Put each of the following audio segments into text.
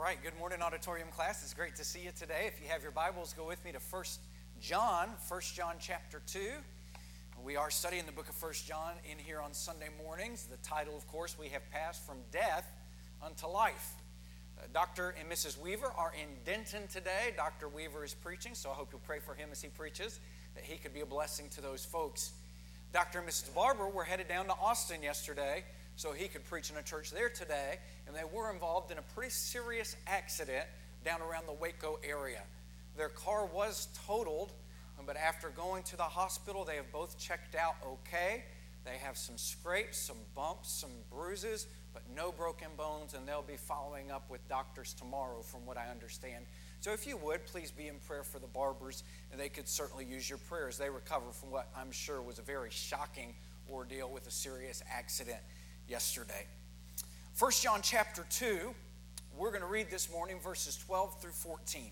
right, good morning, auditorium class. It's great to see you today. If you have your Bibles, go with me to 1 John chapter 2. We are studying the book of 1 John in here on Sunday mornings. The title, of course, we have passed from death unto life. Dr. and Mrs. Weaver are in Denton today. Dr. Weaver is preaching, so I hope you'll pray for him as he preaches, that he could be a blessing to those folks. Dr. and Mrs. Barber were headed down to Austin yesterday, so he could preach in a church there today, and they were involved in a pretty serious accident down around the Waco area. Their car was totaled, but after going to the hospital, they have both checked out okay. They have some scrapes, some bumps, some bruises, but no broken bones, and they'll be following up with doctors tomorrow from what I understand. So if you would, please be in prayer for the Barbers, and they could certainly use your prayers. They recover from what I'm sure was a very shocking ordeal with a serious accident yesterday. 1 John chapter 2, we're going to read this morning verses 12 through 14.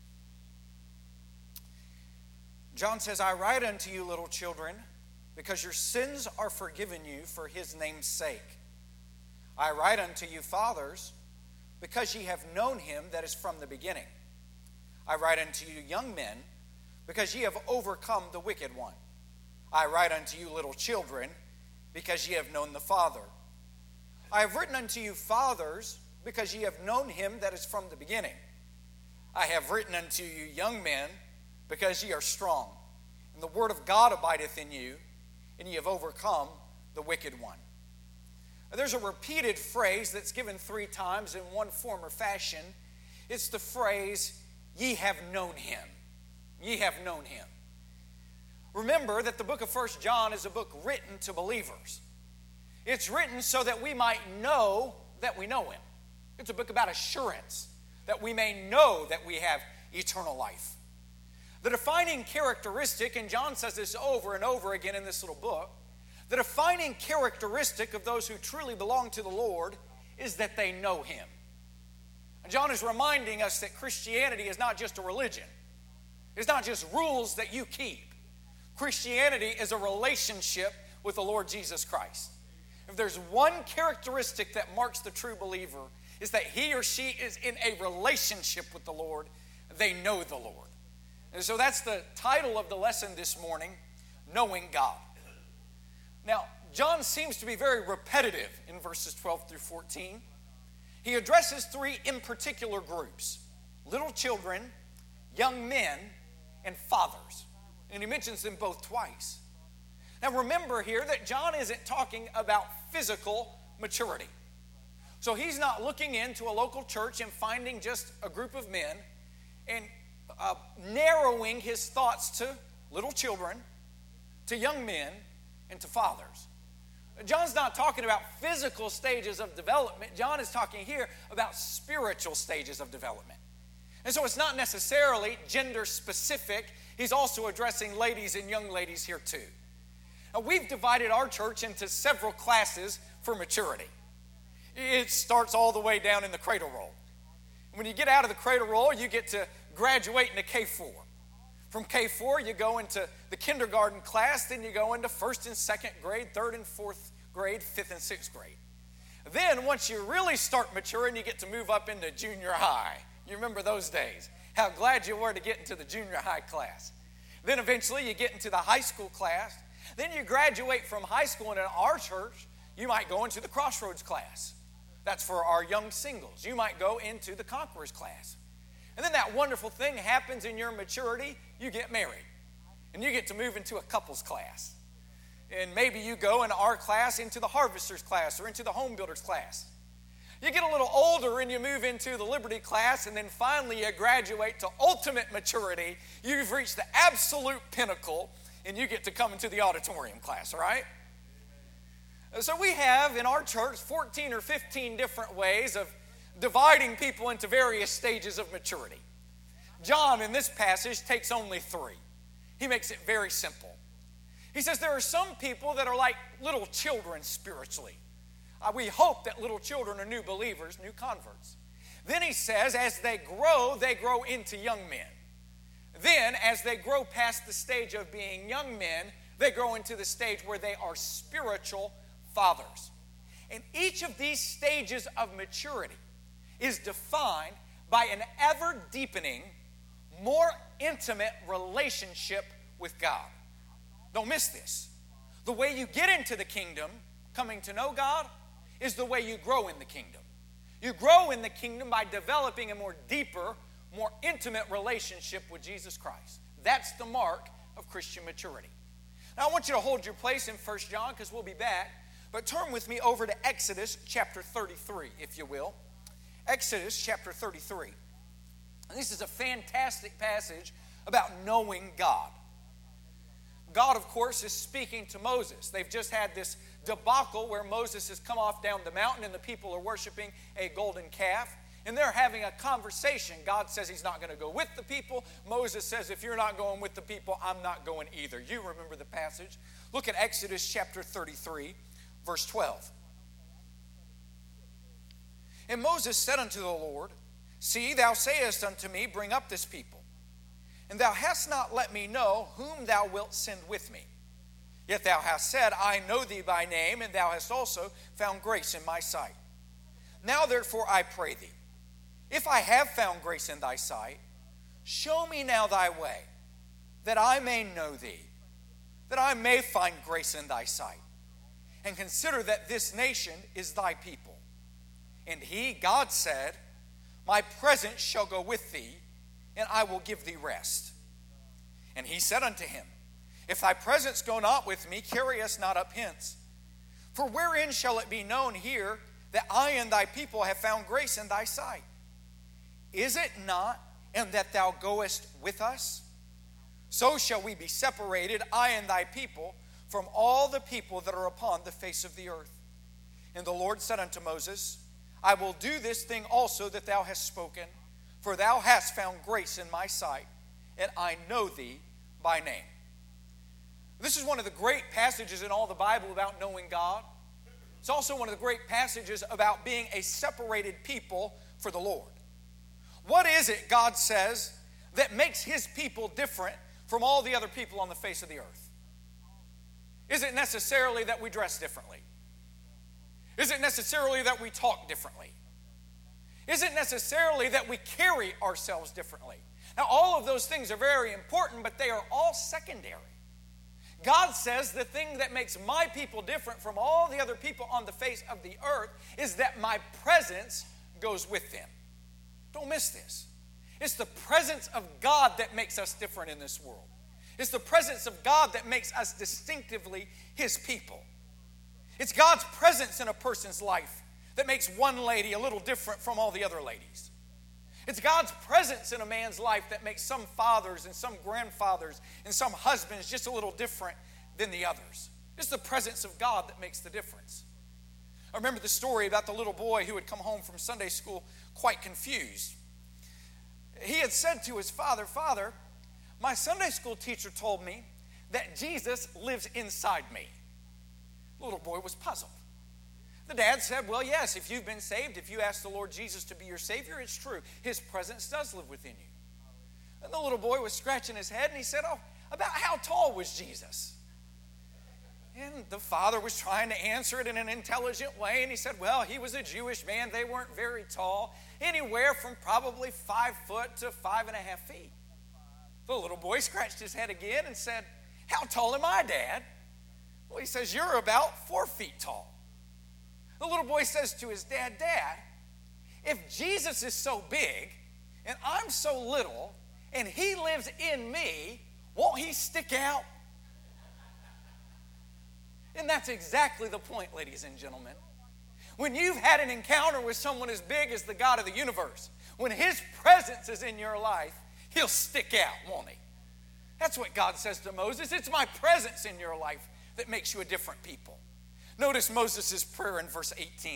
John says, I write unto you, little children, because your sins are forgiven you for his name's sake. I write unto you, fathers, because ye have known him that is from the beginning. I write unto you, young men, because ye have overcome the wicked one. I write unto you, little children, because ye have known the Father. I have written unto you, fathers, because ye have known him that is from the beginning. I have written unto you, young men, because ye are strong, and the word of God abideth in you, and ye have overcome the wicked one. Now, there's a repeated phrase that's given 3 times in one form or fashion. It's the phrase, ye have known him. Ye have known him. Remember that the book of 1 John is a book written to believers. It's written so that we might know that we know him. It's a book about assurance, that we may know that we have eternal life. The defining characteristic, and John says this over and over again in this little book, the defining characteristic of those who truly belong to the Lord is that they know him. And John is reminding us that Christianity is not just a religion. It's not just rules that you keep. Christianity is a relationship with the Lord Jesus Christ. If there's one characteristic that marks the true believer, is that he or she is in a relationship with the Lord. They know the Lord. And so that's the title of the lesson this morning, Knowing God. Now, John seems to be very repetitive in verses 12 through 14. He addresses 3 in particular groups: little children, young men, and fathers. And he mentions them both twice. Now remember here that John isn't talking about physical maturity. So he's not looking into a local church and finding just a group of men and narrowing his thoughts to little children, to young men, and to fathers. John's not talking about physical stages of development. John is talking here about spiritual stages of development. And so it's not necessarily gender specific. He's also addressing ladies and young ladies here too. Now, we've divided our church into several classes for maturity. It starts all the way down in the cradle roll. When you get out of the cradle roll, you get to graduate into K4. From K4, you go into the kindergarten class, then you go into 1st and 2nd grade, 3rd and 4th grade, 5th and 6th grade. Then, once you really start maturing, you get to move up into junior high. You remember those days. How glad you were to get into the junior high class. Then eventually you get into the high school class. Then you graduate from high school, and in our church, you might go into the Crossroads class. That's for our young singles. You might go into the Conquerors class. And then that wonderful thing happens in your maturity. You get married. And you get to move into a couples class. And maybe you go in our class into the Harvesters class or into the Home Builders class. You get a little older and you move into the Liberty class, and then finally you graduate to ultimate maturity. You've reached the absolute pinnacle, and you get to come into the auditorium class, all right? So we have in our church 14 or 15 different ways of dividing people into various stages of maturity. John, in this passage, takes only 3. He makes it very simple. He says there are some people that are like little children spiritually. We hope that little children are new believers, new converts. Then he says as they grow into young men. Then, as they grow past the stage of being young men, they grow into the stage where they are spiritual fathers. And each of these stages of maturity is defined by an ever-deepening, more intimate relationship with God. Don't miss this. The way you get into the kingdom, coming to know God, is the way you grow in the kingdom. You grow in the kingdom by developing a more deeper, more intimate relationship with Jesus Christ. That's the mark of Christian maturity. Now I want you to hold your place in 1 John because we'll be back. But turn with me over to Exodus chapter 33, if you will. Exodus chapter 33. And this is a fantastic passage about knowing God. God, of course, is speaking to Moses. They've just had this debacle where Moses has come off down the mountain and the people are worshiping a golden calf. And they're having a conversation. God says he's not going to go with the people. Moses says, if you're not going with the people, I'm not going either. You remember the passage. Look at Exodus chapter 33, verse 12. And Moses said unto the Lord, See, thou sayest unto me, bring up this people. And thou hast not let me know whom thou wilt send with me. Yet thou hast said, I know thee by name, and thou hast also found grace in my sight. Now therefore I pray thee, if I have found grace in thy sight, show me now thy way, that I may know thee, that I may find grace in thy sight. And consider that this nation is thy people. And he, God, said, My presence shall go with thee, and I will give thee rest. And he said unto him, If thy presence go not with me, carry us not up hence. For wherein shall it be known here that I and thy people have found grace in thy sight? Is it not, and that thou goest with us? So shall we be separated, I and thy people, from all the people that are upon the face of the earth. And the Lord said unto Moses, I will do this thing also that thou hast spoken, for thou hast found grace in my sight, and I know thee by name. This is one of the great passages in all the Bible about knowing God. It's also one of the great passages about being a separated people for the Lord. What is it, God says, that makes his people different from all the other people on the face of the earth? Is it necessarily that we dress differently? Is it necessarily that we talk differently? Is it necessarily that we carry ourselves differently? Now, all of those things are very important, but they are all secondary. God says the thing that makes my people different from all the other people on the face of the earth is that my presence goes with them. Don't miss this. It's the presence of God that makes us different in this world. It's the presence of God that makes us distinctively his people. It's God's presence in a person's life that makes one lady a little different from all the other ladies. It's God's presence in a man's life that makes some fathers and some grandfathers and some husbands just a little different than the others. It's the presence of God that makes the difference. I remember the story about the little boy who had come home from Sunday school quite confused. He had said to his father, Father, my Sunday school teacher told me that Jesus lives inside me. The little boy was puzzled. The dad said, well, yes, if you've been saved, if you ask the Lord Jesus to be your Savior, it's true. His presence does live within you. And the little boy was scratching his head and he said, oh, about how tall was Jesus? And the father was trying to answer it in an intelligent way, and he said, well, he was a Jewish man. They weren't very tall, anywhere from probably 5 foot to 5.5 feet. The little boy scratched his head again and said, how tall am I, Dad? Well, he says, you're about 4 feet tall. The little boy says to his dad, Dad, if Jesus is so big and I'm so little and he lives in me, won't he stick out? And that's exactly the point, ladies and gentlemen. When you've had an encounter with someone as big as the God of the universe, when his presence is in your life, he'll stick out, won't he? That's what God says to Moses. It's my presence in your life that makes you a different people. Notice Moses' prayer in verse 18.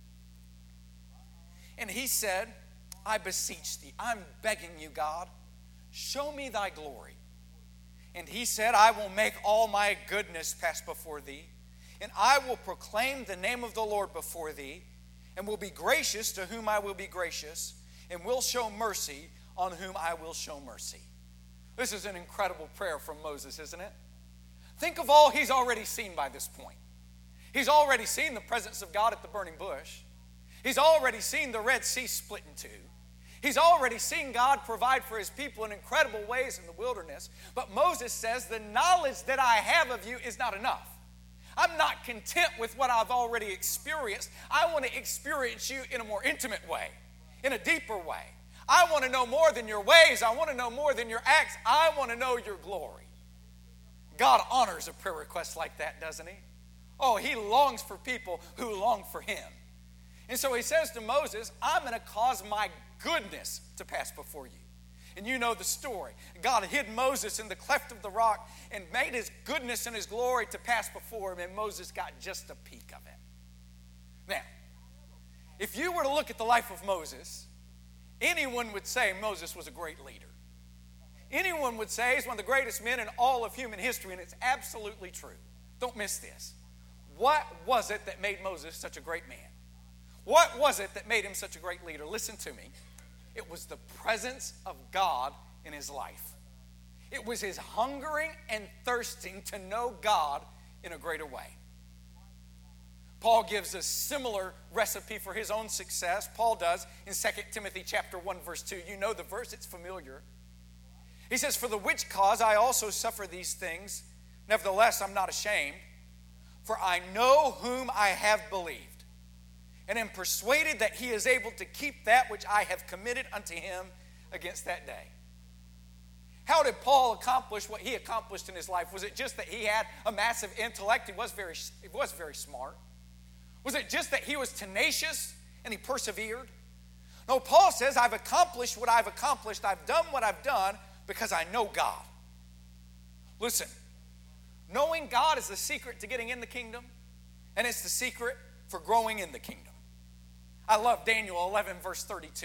And he said, I beseech thee, I'm begging you, God, show me thy glory. And he said, I will make all my goodness pass before thee, and I will proclaim the name of the Lord before thee, and will be gracious to whom I will be gracious, and will show mercy on whom I will show mercy. This is an incredible prayer from Moses, isn't it? Think of all he's already seen by this point. He's already seen the presence of God at the burning bush. He's already seen the Red Sea split in two. He's already seen God provide for his people in incredible ways in the wilderness. But Moses says, the knowledge that I have of you is not enough. I'm not content with what I've already experienced. I want to experience you in a more intimate way, in a deeper way. I want to know more than your ways. I want to know more than your acts. I want to know your glory. God honors a prayer request like that, doesn't he? Oh, he longs for people who long for him. And so he says to Moses, I'm going to cause my goodness to pass before you. And you know the story. God hid Moses in the cleft of the rock and made his goodness and his glory to pass before him, and Moses got just a peek of it. Now, if you were to look at the life of Moses, anyone would say Moses was a great leader. Anyone would say he's one of the greatest men in all of human history, and it's absolutely true. Don't miss this. What was it that made Moses such a great man? What was it that made him such a great leader? Listen to me. It was the presence of God in his life. It was his hungering and thirsting to know God in a greater way. Paul gives a similar recipe for his own success. Paul does in 2 Timothy chapter 1, verse 2. You know the verse, it's familiar. He says, for the which cause I also suffer these things. Nevertheless, I'm not ashamed, for I know whom I have believed, and am persuaded that he is able to keep that which I have committed unto him against that day. How did Paul accomplish what he accomplished in his life? Was it just that he had a massive intellect? He was very smart. Was it just that he was tenacious and he persevered? No, Paul says, I've accomplished what I've accomplished. I've done what I've done because I know God. Listen, knowing God is the secret to getting in the kingdom, and it's the secret for growing in the kingdom. I love Daniel 11, verse 32.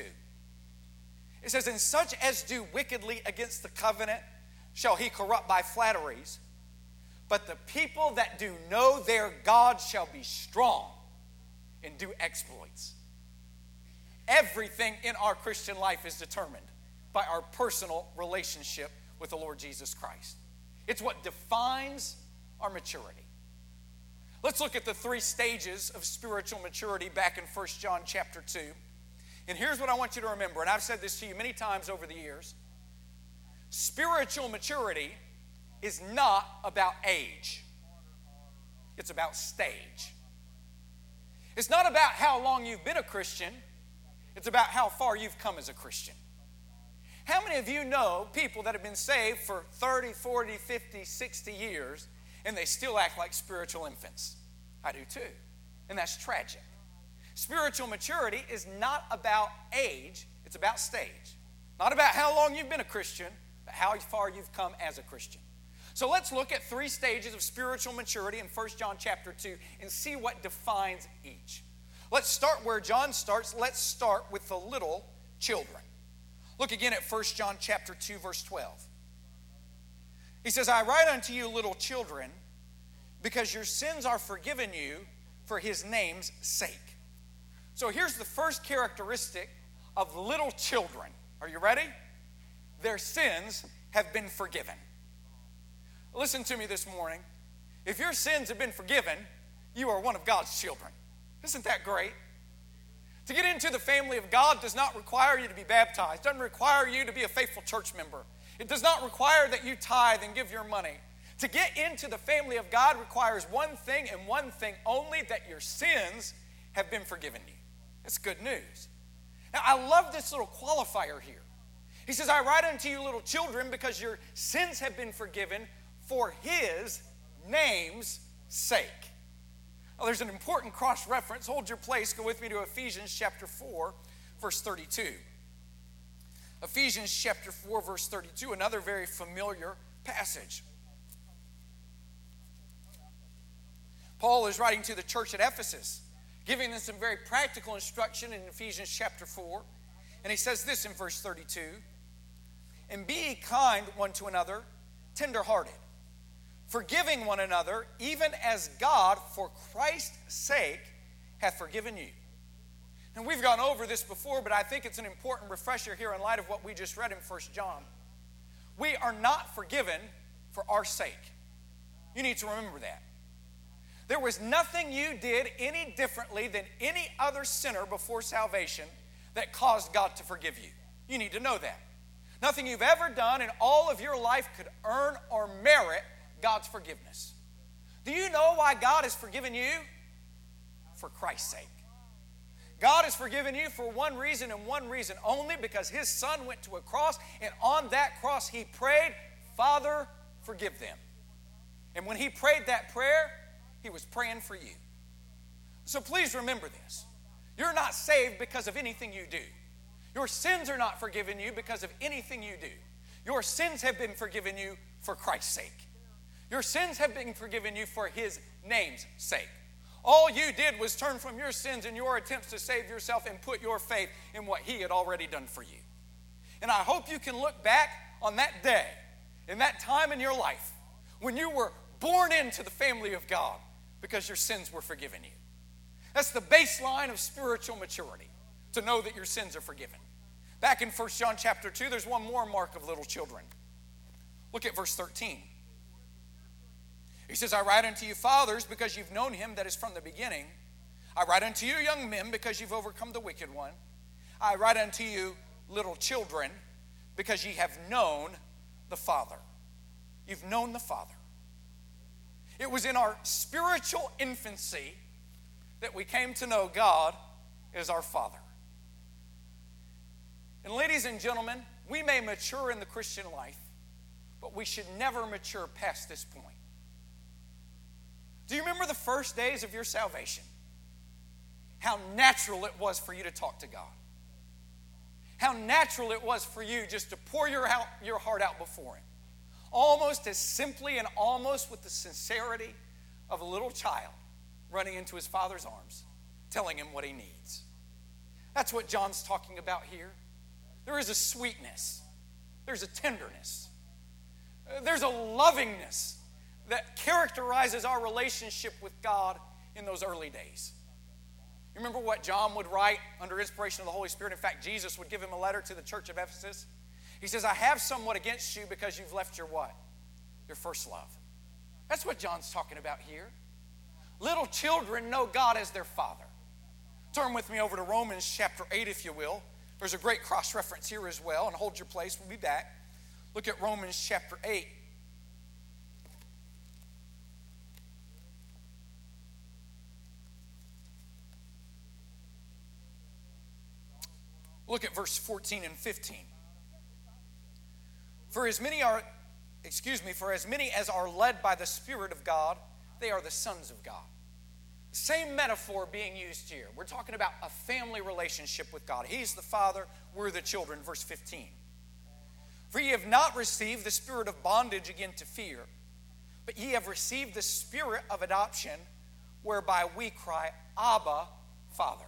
It says, and such as do wickedly against the covenant shall he corrupt by flatteries, but the people that do know their God shall be strong and do exploits. Everything in our Christian life is determined by our personal relationship with the Lord Jesus Christ. It's what defines our maturity. Let's look at the three stages of spiritual maturity back in 1 John chapter 2. And here's what I want you to remember, and I've said this to you many times over the years. Spiritual maturity is not about age. It's about stage. It's not about how long you've been a Christian. It's about how far you've come as a Christian. How many of you know people that have been saved for 30, 40, 50, 60 years, and they still act like spiritual infants? I do too. And that's tragic. Spiritual maturity is not about age, it's about stage. Not about how long you've been a Christian, but how far you've come as a Christian. So let's look at three stages of spiritual maturity in 1 John chapter 2 and see what defines each. Let's start where John starts. Let's start with the little children. Look again at 1 John chapter 2, verse 12. He says, I write unto you, little children, because your sins are forgiven you for his name's sake. So here's the first characteristic of little children. Are you ready? Their sins have been forgiven. Listen to me this morning. If your sins have been forgiven, you are one of God's children. Isn't that great? To get into the family of God does not require you to be baptized. It doesn't require you to be a faithful church member. It does not require that you tithe and give your money. To get into the family of God requires one thing and one thing only, that your sins have been forgiven you. That's good news. Now, I love this little qualifier here. He says, I write unto you, little children, because your sins have been forgiven for his name's sake. Now, there's an important cross-reference. Hold your place. Go with me to Ephesians chapter 4, verse 32. Ephesians chapter 4, verse 32, another very familiar passage. Paul is writing to the church at Ephesus, giving them some very practical instruction in Ephesians chapter 4. And he says this in verse 32, and be ye kind one to another, tenderhearted, forgiving one another, even as God, for Christ's sake, hath forgiven you. And we've gone over this before, but I think it's an important refresher here in light of what we just read in 1 John. We are not forgiven for our sake. You need to remember that. There was nothing you did any differently than any other sinner before salvation that caused God to forgive you. You need to know that. Nothing you've ever done in all of your life could earn or merit God's forgiveness. Do you know why God has forgiven you? For Christ's sake. God has forgiven you for one reason and one reason only, because His Son went to a cross, and on that cross He prayed, Father, forgive them. And when He prayed that prayer, He was praying for you. So please remember this. You're not saved because of anything you do. Your sins are not forgiven you because of anything you do. Your sins have been forgiven you for Christ's sake. Your sins have been forgiven you for His name's sake. All you did was turn from your sins and your attempts to save yourself and put your faith in what He had already done for you. And I hope you can look back on that day, in that time in your life, when you were born into the family of God because your sins were forgiven you. That's the baseline of spiritual maturity, to know that your sins are forgiven. Back in 1 John chapter 2, there's one more mark of little children. Look at verse 13. He says, I write unto you, fathers, because you've known Him that is from the beginning. I write unto you, young men, because you've overcome the wicked one. I write unto you, little children, because ye have known the Father. You've known the Father. It was in our spiritual infancy that we came to know God as our Father. And ladies and gentlemen, we may mature in the Christian life, but we should never mature past this point. Do you remember the first days of your salvation? How natural it was for you to talk to God. How natural it was for you just to pour your heart out before Him. Almost as simply and almost with the sincerity of a little child running into his father's arms, telling him what he needs. That's what John's talking about here. There is a sweetness. There's a tenderness. There's a lovingness that characterizes our relationship with God in those early days. You remember what John would write under inspiration of the Holy Spirit? In fact, Jesus would give him a letter to the church of Ephesus. He says, I have somewhat against you because you've left your what? Your first love. That's what John's talking about here. Little children know God as their Father. Turn with me over to Romans chapter 8, if you will. There's a great cross-reference here as well, and hold your place. We'll be back. Look at Romans chapter 8. Look at verse 14 and 15. For as many as are led by the Spirit of God, they are the sons of God. Same metaphor being used here. We're talking about a family relationship with God. He's the Father, we're the children. Verse 15. For ye have not received the spirit of bondage again to fear, but ye have received the Spirit of adoption, whereby we cry, Abba, Father.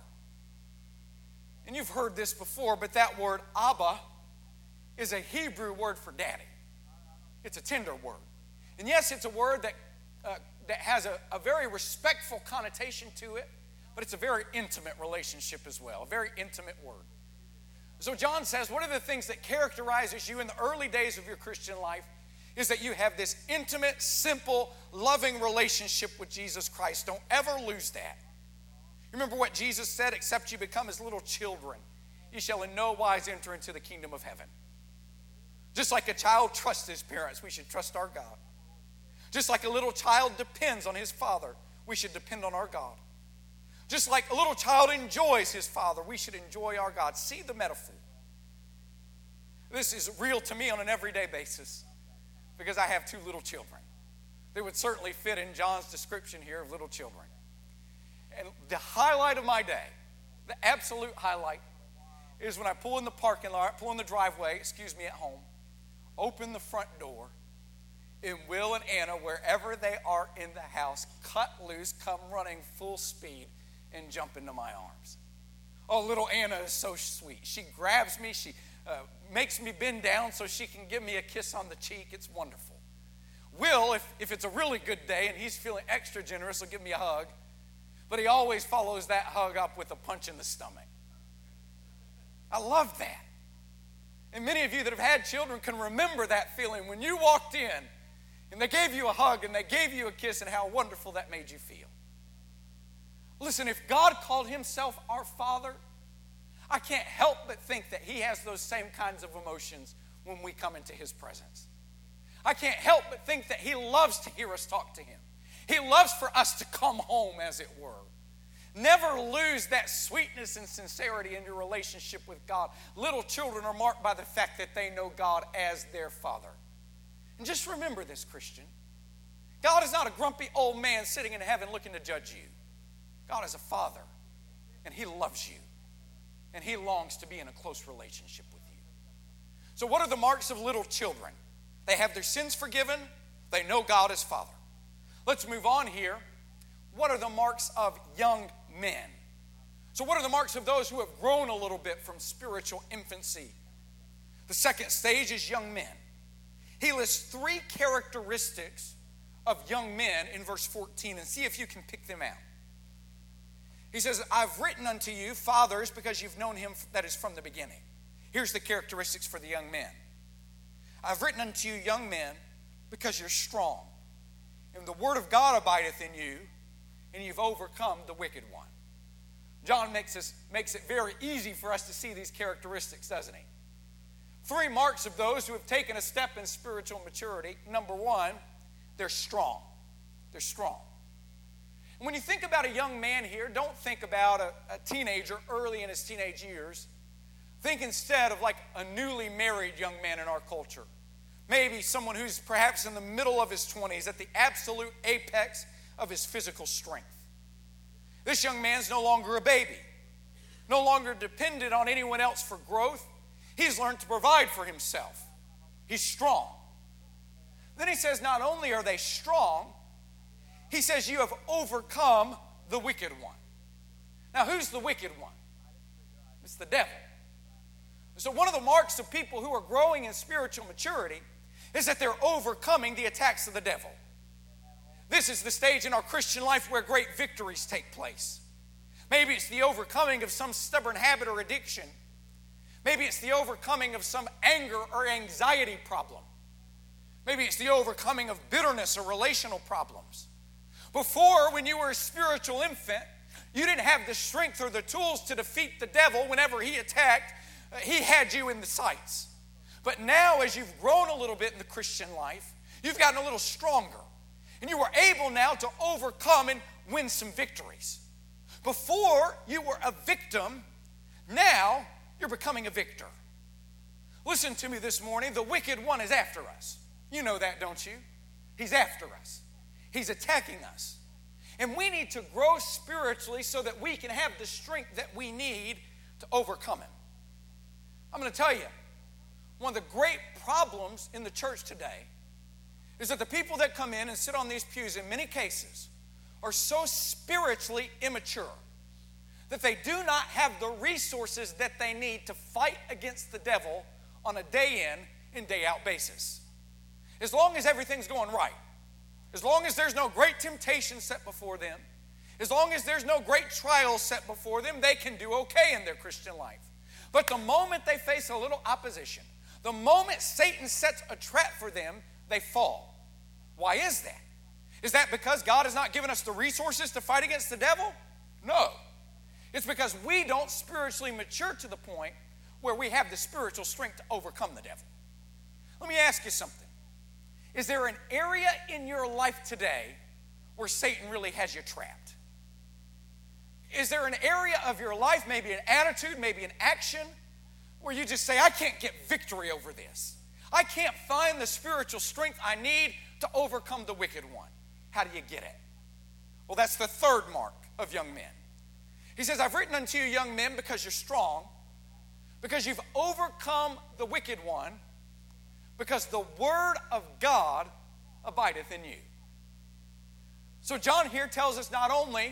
And you've heard this before, but that word Abba is a Hebrew word for daddy. It's a tender word. And yes, it's a word that has a very respectful connotation to it, but it's a very intimate relationship as well, a very intimate word. So John says, one of the things that characterizes you in the early days of your Christian life is that you have this intimate, simple, loving relationship with Jesus Christ. Don't ever lose that. Remember what Jesus said, except you become as little children, you shall in no wise enter into the kingdom of heaven. Just like a child trusts his parents, we should trust our God. Just like a little child depends on his father, we should depend on our God. Just like a little child enjoys his father, we should enjoy our God. See the metaphor. This is real to me on an everyday basis because I have two little children. They would certainly fit in John's description here of little children. And the highlight of my day, the absolute highlight, is when I pull in the parking lot, pull in the driveway, at home, open the front door, and Will and Anna, wherever they are in the house, cut loose, come running full speed, and jump into my arms. Oh, little Anna is so sweet. She grabs me, she makes me bend down so she can give me a kiss on the cheek. It's wonderful. Will, if it's a really good day and he's feeling extra generous, will give me a hug. But he always follows that hug up with a punch in the stomach. I love that. And many of you that have had children can remember that feeling when you walked in and they gave you a hug and they gave you a kiss and how wonderful that made you feel. Listen, if God called himself our Father, I can't help but think that he has those same kinds of emotions when we come into his presence. I can't help but think that he loves to hear us talk to him. He loves for us to come home, as it were. Never lose that sweetness and sincerity in your relationship with God. Little children are marked by the fact that they know God as their Father. And just remember this, Christian. God is not a grumpy old man sitting in heaven looking to judge you. God is a Father, and he loves you, and he longs to be in a close relationship with you. So what are the marks of little children? They have their sins forgiven. They know God as Father. Let's move on here. What are the marks of young men? So what are the marks of those who have grown a little bit from spiritual infancy? The second stage is young men. He lists 3 characteristics of young men in verse 14, and see if you can pick them out. He says, I've written unto you, fathers, because you've known him that is from the beginning. Here's the characteristics for the young men. I've written unto you, young men, because you're strong, and the word of God abideth in you, and you've overcome the wicked one. John makes it very easy for us to see these characteristics, doesn't he? 3 marks of those who have taken a step in spiritual maturity. Number 1, they're strong. They're strong. And when you think about a young man here, don't think about a teenager early in his teenage years. Think instead of like a newly married young man in our culture. Maybe someone who's perhaps in the middle of his 20s, at the absolute apex of his physical strength. This young man's no longer a baby, no longer dependent on anyone else for growth. He's learned to provide for himself. He's strong. Then he says, not only are they strong, he says, you have overcome the wicked one. Now, who's the wicked one? It's the devil. So one of the marks of people who are growing in spiritual maturity is that they're overcoming the attacks of the devil. This is the stage in our Christian life where great victories take place. Maybe it's the overcoming of some stubborn habit or addiction. Maybe it's the overcoming of some anger or anxiety problem. Maybe it's the overcoming of bitterness or relational problems. Before, when you were a spiritual infant, you didn't have the strength or the tools to defeat the devil whenever he attacked. He had you in the sights. But now, as you've grown a little bit in the Christian life, you've gotten a little stronger. And you were able now to overcome and win some victories. Before, you were a victim. Now, you're becoming a victor. Listen to me this morning. The wicked one is after us. You know that, don't you? He's after us. He's attacking us. And we need to grow spiritually so that we can have the strength that we need to overcome him. I'm going to tell you, one of the great problems in the church today is that the people that come in and sit on these pews in many cases are so spiritually immature that they do not have the resources that they need to fight against the devil on a day in and day out basis. As long as everything's going right, as long as there's no great temptation set before them, as long as there's no great trials set before them, they can do okay in their Christian life. But the moment they face a little opposition, the moment Satan sets a trap for them, they fall. Why is that? Is that because God has not given us the resources to fight against the devil? No. It's because we don't spiritually mature to the point where we have the spiritual strength to overcome the devil. Let me ask you something. Is there an area in your life today where Satan really has you trapped? Is there an area of your life, maybe an attitude, maybe an action, where you just say, I can't get victory over this. I can't find the spiritual strength I need to overcome the wicked one. How do you get it? Well, that's the third mark of young men. He says, I've written unto you, young men, because you're strong, because you've overcome the wicked one, because the word of God abideth in you. So John here tells us not only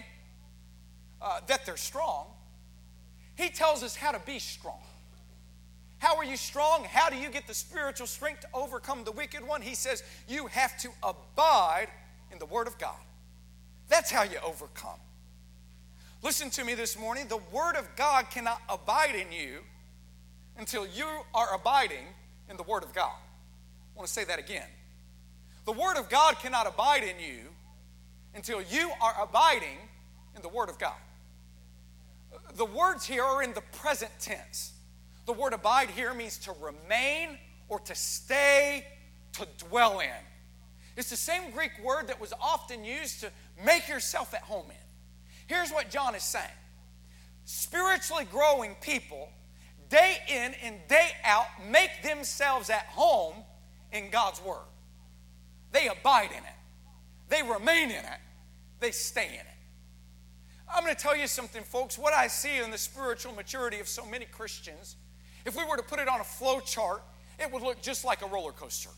that they're strong, he tells us how to be strong. How are you strong? How do you get the spiritual strength to overcome the wicked one? He says you have to abide in the word of God. That's how you overcome. Listen to me this morning. The word of God cannot abide in you until you are abiding in the word of God. I want to say that again. The word of God cannot abide in you until you are abiding in the Word of God. The words here are in the present tense. The word abide here means to remain or to stay, to dwell in. It's the same Greek word that was often used to make yourself at home in. Here's what John is saying. Spiritually growing people, day in and day out, make themselves at home in God's Word. They abide in it. They remain in it. They stay in it. I'm going to tell you something, folks. What I see in the spiritual maturity of so many Christians, if we were to put it on a flow chart, it would look just like a roller coaster.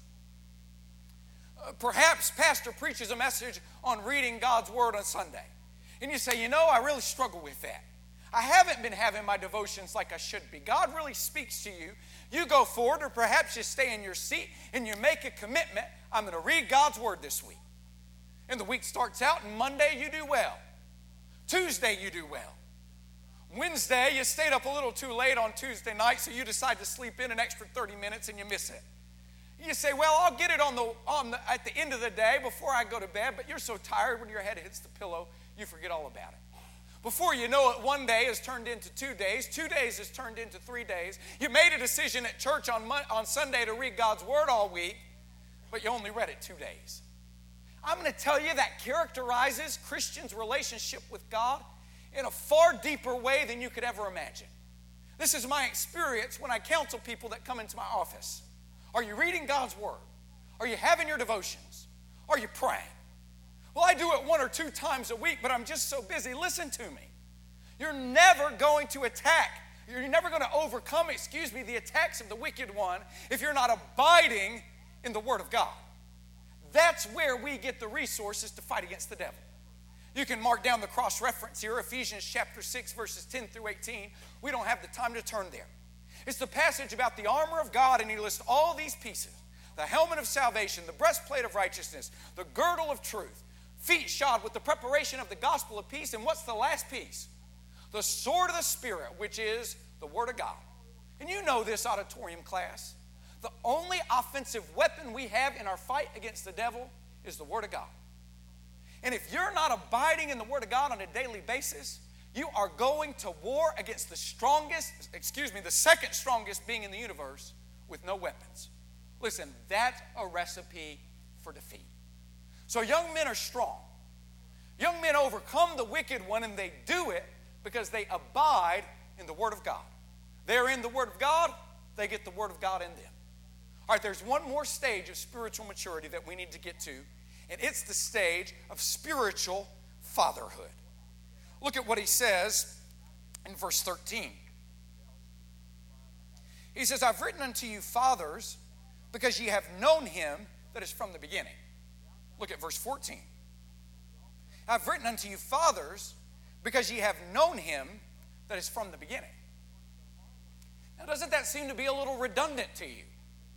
Perhaps pastor preaches a message on reading God's Word on Sunday. And you say, I really struggle with that. I haven't been having my devotions like I should be. God really speaks to you. You go forward, or perhaps you stay in your seat and you make a commitment. I'm going to read God's Word this week. And the week starts out, and Monday you do well. Tuesday you do well. Wednesday you stayed up a little too late on Tuesday night, so you decide to sleep in an extra 30 minutes and you miss it. You say, well, I'll get it at the end of the day before I go to bed, but you're so tired when your head hits the pillow, you forget all about it. Before you know it, one day has turned into 2 days. 2 days has turned into 3 days. You made a decision at church on Sunday to read God's Word all week, but you only read it 2 days. I'm going to tell you that characterizes Christians' relationship with God in a far deeper way than you could ever imagine. This is my experience when I counsel people that come into my office. Are you reading God's Word? Are you having your devotions? Are you praying? Well, I do it 1 or 2 times a week, but I'm just so busy. Listen to me. You're never going to overcome, the attacks of the wicked one if you're not abiding in the Word of God. That's where we get the resources to fight against the devil. You can mark down the cross-reference here, Ephesians chapter 6, verses 10 through 18. We don't have the time to turn there. It's the passage about the armor of God, and he lists all these pieces. The helmet of salvation, the breastplate of righteousness, the girdle of truth, feet shod with the preparation of the gospel of peace, and what's the last piece? The sword of the Spirit, which is the Word of God. And you know this, auditorium class. The only offensive weapon we have in our fight against the devil is the Word of God. And if you're not abiding in the Word of God on a daily basis, you are going to war against the second strongest being in the universe with no weapons. Listen, that's a recipe for defeat. So young men are strong. Young men overcome the wicked one, and they do it because they abide in the Word of God. They're in the Word of God, they get the Word of God in them. All right, there's one more stage of spiritual maturity that we need to get to, and it's the stage of spiritual fatherhood. Look at what he says in verse 13. He says, I've written unto you, fathers, because ye have known him that is from the beginning. Look at verse 14. I've written unto you, fathers, because ye have known him that is from the beginning. Now, doesn't that seem to be a little redundant to you?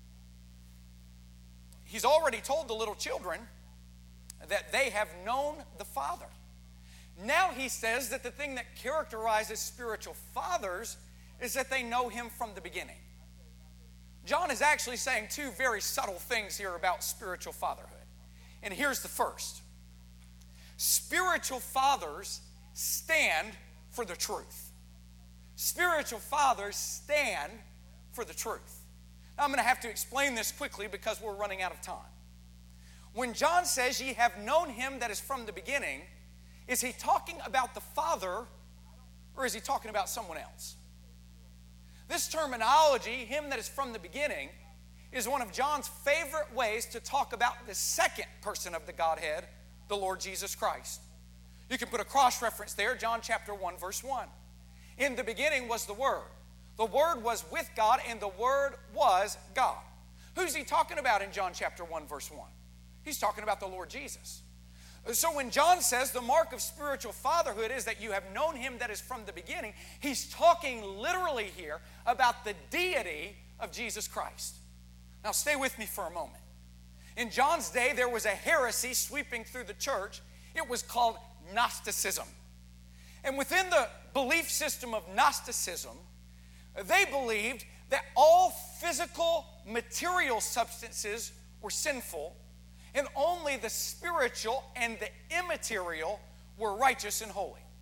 He's already told the little children that they have known the Father. Now he says that the thing that characterizes spiritual fathers is that they know him from the beginning. John is actually saying 2 very subtle things here about spiritual fatherhood. And here's the first. Spiritual fathers stand for the truth. Spiritual fathers stand for the truth. Now, I'm going to have to explain this quickly because we're running out of time. When John says, ye have known him that is from the beginning, is he talking about the Father, or is he talking about someone else? This terminology, him that is from the beginning, is one of John's favorite ways to talk about the second person of the Godhead, the Lord Jesus Christ. You can put a cross-reference there, John chapter 1, verse 1. In the beginning was the Word. The Word was with God, and the Word was God. Who's he talking about in John chapter 1, verse 1? He's talking about the Lord Jesus. So when John says the mark of spiritual fatherhood is that you have known him that is from the beginning, he's talking literally here about the deity of Jesus Christ. Now stay with me for a moment. In John's day, there was a heresy sweeping through the church. It was called Gnosticism. And within the belief system of Gnosticism, they believed that all physical, material substances were sinful, and only the spiritual and the immaterial were righteous and holy.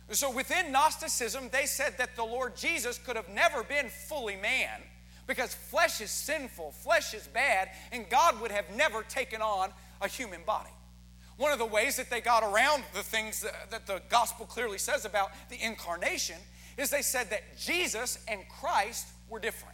So within Gnosticism, they said that the Lord Jesus could have never been fully man because flesh is sinful, flesh is bad, and God would have never taken on a human body. One of the ways that they got around the things that the gospel clearly says about the incarnation is they said that Jesus and Christ were different.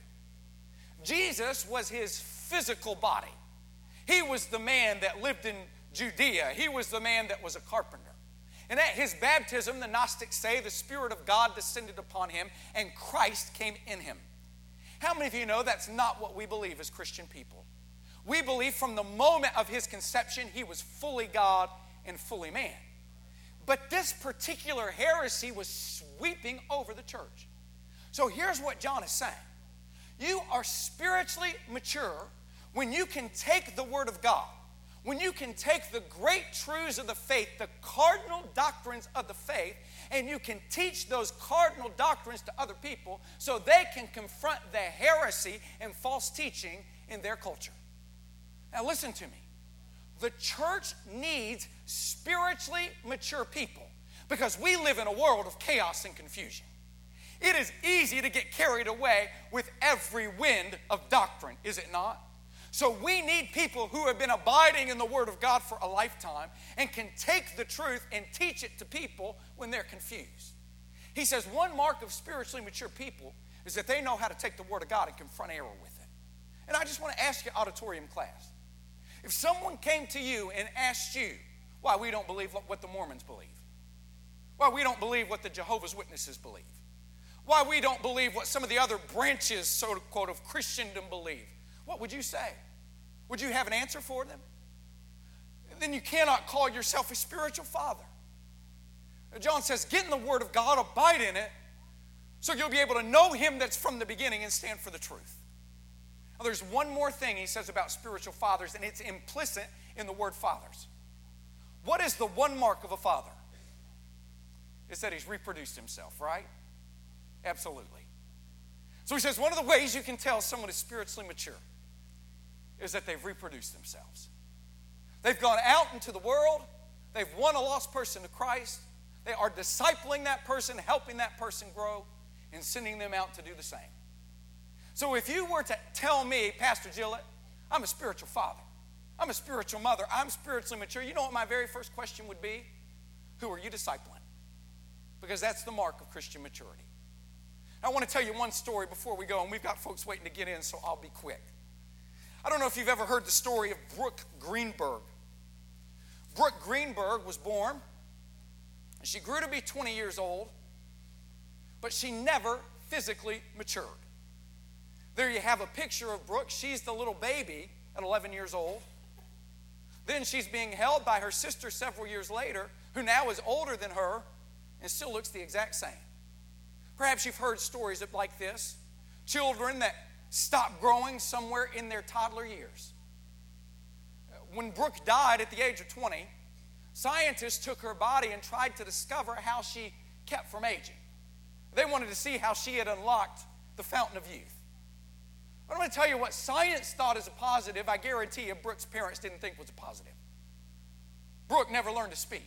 Jesus was his physical body. He was the man that lived in Judea. He was the man that was a carpenter. And at his baptism, the Gnostics say the Spirit of God descended upon him and Christ came in him. How many of you know that's not what we believe as Christian people? We believe from the moment of his conception, he was fully God and fully man. But this particular heresy was sweeping over the church. So here's what John is saying. You are spiritually mature when you can take the Word of God, when you can take the great truths of the faith, the cardinal doctrines of the faith, and you can teach those cardinal doctrines to other people so they can confront the heresy and false teaching in their culture. Now listen to me. The church needs spiritually mature people because we live in a world of chaos and confusion. It is easy to get carried away with every wind of doctrine, is it not? So we need people who have been abiding in the Word of God for a lifetime and can take the truth and teach it to people when they're confused. He says one mark of spiritually mature people is that they know how to take the Word of God and confront error with it. And I just want to ask you, auditorium class, if someone came to you and asked you why we don't believe what the Mormons believe, why we don't believe what the Jehovah's Witnesses believe, why we don't believe what some of the other branches, so to quote, of Christendom believe, what would you say? Would you have an answer for them? Then you cannot call yourself a spiritual father. John says, get in the Word of God, abide in it, so you'll be able to know Him that's from the beginning and stand for the truth. Now, there's one more thing he says about spiritual fathers, and it's implicit in the word fathers. What is the one mark of a father? It's that he's reproduced himself, right? Absolutely. So he says one of the ways you can tell someone is spiritually mature is that they've reproduced themselves. They've gone out into the world. They've won a lost person to Christ. They are discipling that person, helping that person grow, and sending them out to do the same. So if you were to tell me, Pastor Gillett, I'm a spiritual father, I'm a spiritual mother, I'm spiritually mature, you know what my very first question would be? Who are you discipling? Because that's the mark of Christian maturity. I want to tell you one story before we go, and we've got folks waiting to get in, so I'll be quick. I don't know if you've ever heard the story of Brooke Greenberg. Brooke Greenberg was born, and she grew to be 20 years old, but she never physically matured. There you have a picture of Brooke. She's the little baby at 11 years old. Then she's being held by her sister several years later, who now is older than her and still looks the exact same. Perhaps you've heard stories like this. Children that stop growing somewhere in their toddler years. When Brooke died at the age of 20, scientists took her body and tried to discover how she kept from aging. They wanted to see how she had unlocked the fountain of youth. I'm going to tell you what science thought is a positive, I guarantee you Brooke's parents didn't think was a positive. Brooke never learned to speak.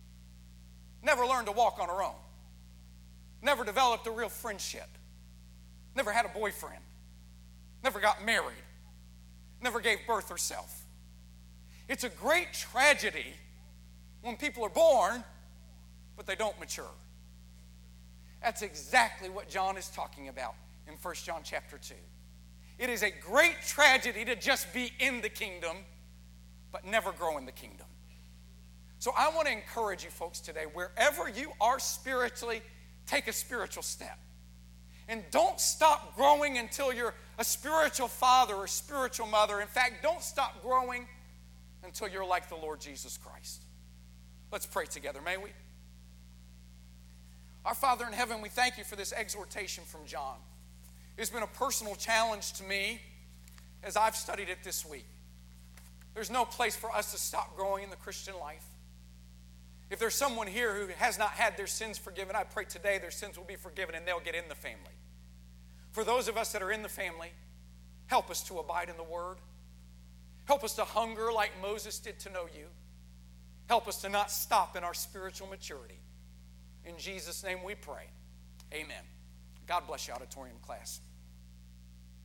Never learned to walk on her own. Never developed a real friendship. Never had a boyfriend. Never got married. Never gave birth herself. It's a great tragedy when people are born, but they don't mature. That's exactly what John is talking about in 1 John chapter 2. It is a great tragedy to just be in the kingdom, but never grow in the kingdom. So I want to encourage you folks today, wherever you are spiritually, take a spiritual step. And don't stop growing until you're a spiritual father or spiritual mother. In fact, don't stop growing until you're like the Lord Jesus Christ. Let's pray together, may we? Our Father in heaven, we thank you for this exhortation from John. It's been a personal challenge to me as I've studied it this week. There's no place for us to stop growing in the Christian life. If there's someone here who has not had their sins forgiven, I pray today their sins will be forgiven and they'll get in the family. For those of us that are in the family, help us to abide in the Word. Help us to hunger like Moses did to know you. Help us to not stop in our spiritual maturity. In Jesus' name we pray. Amen. God bless you, auditorium class.